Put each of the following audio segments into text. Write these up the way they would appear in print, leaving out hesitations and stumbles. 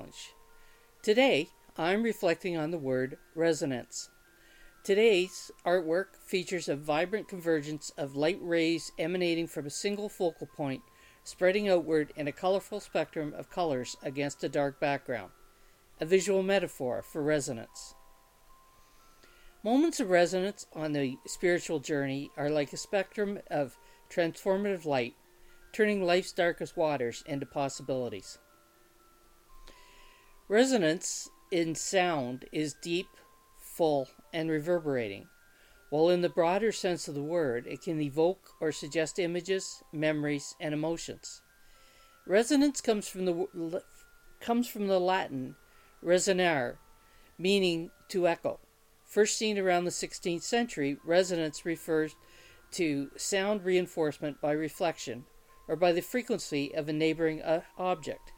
Challenge. Today, I'm reflecting on the word resonance. Today's artwork features a vibrant convergence of light rays emanating from a single focal point, spreading outward in a colorful spectrum of colors against a dark background. A visual metaphor for resonance. Moments of resonance on the spiritual journey are like a spectrum of transformative light, turning life's darkest waters into possibilities. Resonance in sound is deep, full, and reverberating, while in the broader sense of the word, it can evoke or suggest images, memories, and emotions. Resonance comes from the Latin resonare, meaning to echo. First seen around the 16th century, resonance refers to sound reinforcement by reflection or by the frequency of a neighboring object.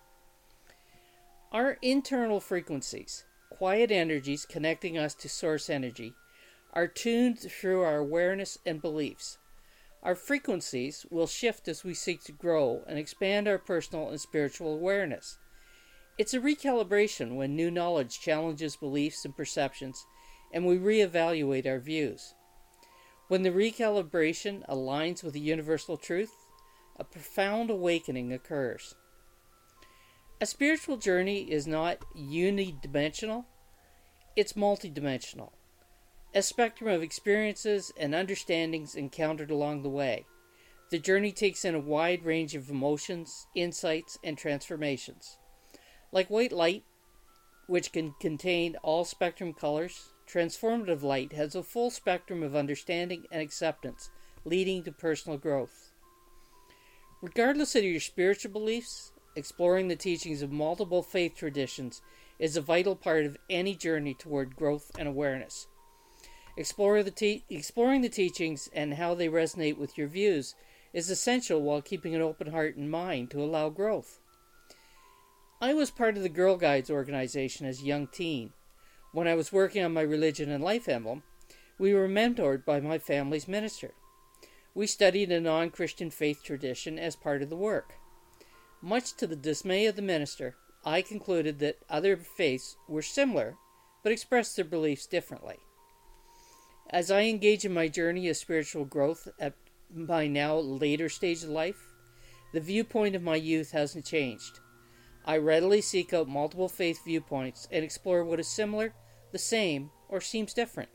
Our internal frequencies, quiet energies connecting us to source energy, are tuned through our awareness and beliefs. Our frequencies will shift as we seek to grow and expand our personal and spiritual awareness. It's a recalibration when new knowledge challenges beliefs and perceptions, and we reevaluate our views. When the recalibration aligns with the universal truth, a profound awakening occurs. A spiritual journey is not unidimensional, it's multidimensional. A spectrum of experiences and understandings encountered along the way. The journey takes in a wide range of emotions, insights, and transformations. Like white light, which can contain all spectrum colors, transformative light has a full spectrum of understanding and acceptance, leading to personal growth. Regardless of your spiritual beliefs, exploring the teachings of multiple faith traditions is a vital part of any journey toward growth and awareness. Exploring the teachings and how they resonate with your views is essential while keeping an open heart and mind to allow growth. I was part of the Girl Guides organization as a young teen. When I was working on my religion and life emblem, we were mentored by my family's minister. We studied a non-Christian faith tradition as part of the work. Much to the dismay of the minister, I concluded that other faiths were similar, but expressed their beliefs differently. As I engage in my journey of spiritual growth at my now later stage of life, the viewpoint of my youth hasn't changed. I readily seek out multiple faith viewpoints and explore what is similar, the same, or seems different.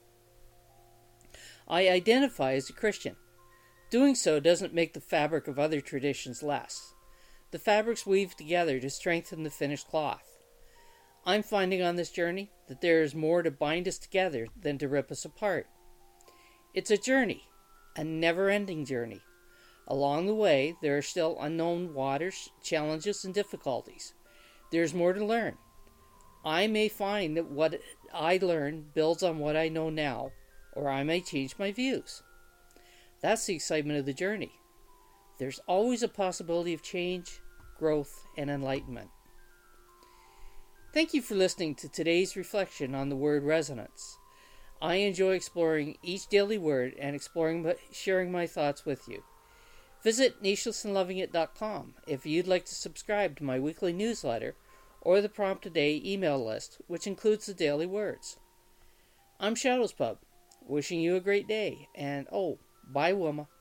I identify as a Christian. Doing so doesn't make the fabric of other traditions less. The fabrics weave together to strengthen the finished cloth. I'm finding on this journey that there is more to bind us together than to rip us apart. It's a journey, a never-ending journey. Along the way, there are still unknown waters, challenges, and difficulties. There's more to learn. I may find that what I learn builds on what I know now, or I may change my views. That's the excitement of the journey. There's always a possibility of change, growth, and enlightenment. Thank you for listening to today's reflection on the word resonance. I enjoy exploring each daily word and sharing my thoughts with you. Visit needlessandlovingit.com if you'd like to subscribe to my weekly newsletter or the Prompt a Day email list, which includes the daily words. I'm Shadows Pub, wishing you a great day, and bye, Wilma.